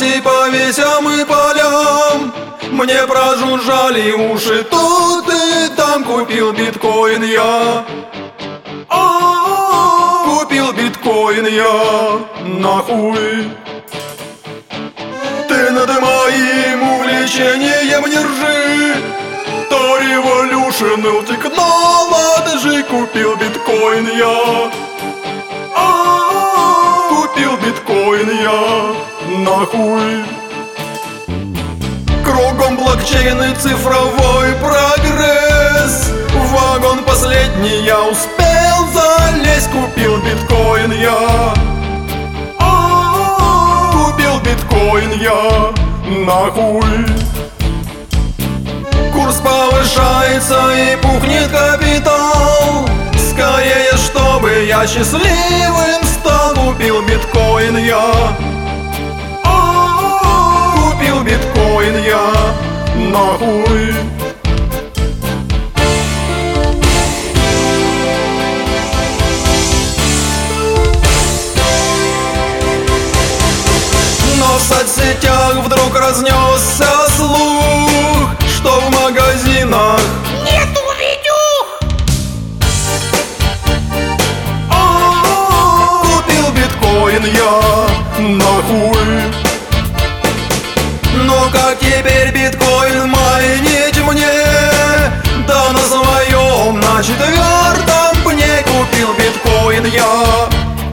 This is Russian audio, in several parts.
и по весям и полям. Мне прожужжали уши тут и там. Купил биткоин я. Купил биткоин я. Нахуй. Ты над моим увлечением не ржи. То революшн технологи. Купил биткоин я. Купил биткоин я. Нахуй. Кругом блокчейн и цифровой прогресс. В вагон последний я успел залезть. Купил биткоин я. Купил биткоин я. Нахуй. Курс повышается и пухнет капитал. Скорее, чтобы я счастливым стал. Купил биткоин я. Купил биткоин я. Нахуй. Но в соцсетях вдруг разнесся слух, что в магазинах нету видюх. Купил биткоин я. Нахуй. Но как теперь биткоин майнить мне? Да на своем, на 4-м пне. Купил биткоин я.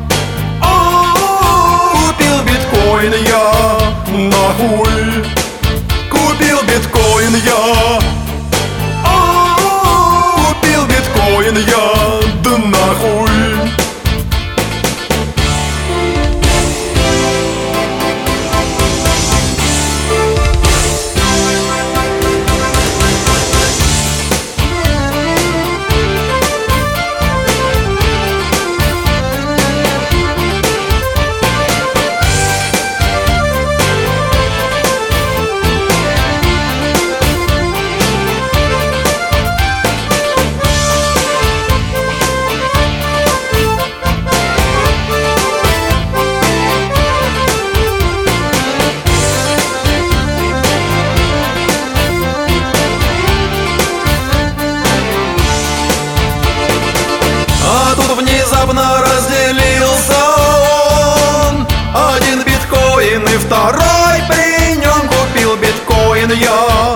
Купил биткоин я. Нахуй. Купил биткоин я. Купил биткоин я. Да нахуй. Внезапно разделился он. Один биткоин и второй при нем. Купил биткоин я.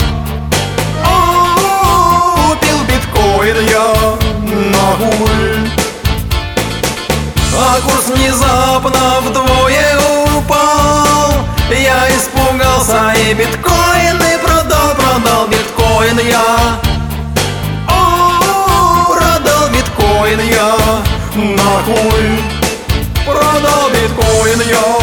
Купил биткоин я. Нахуй. А курс внезапно вдвое упал. Я испугался и биткоины продал биткоин я. Продал биткоин я. Нахуй. Продал биткоин я.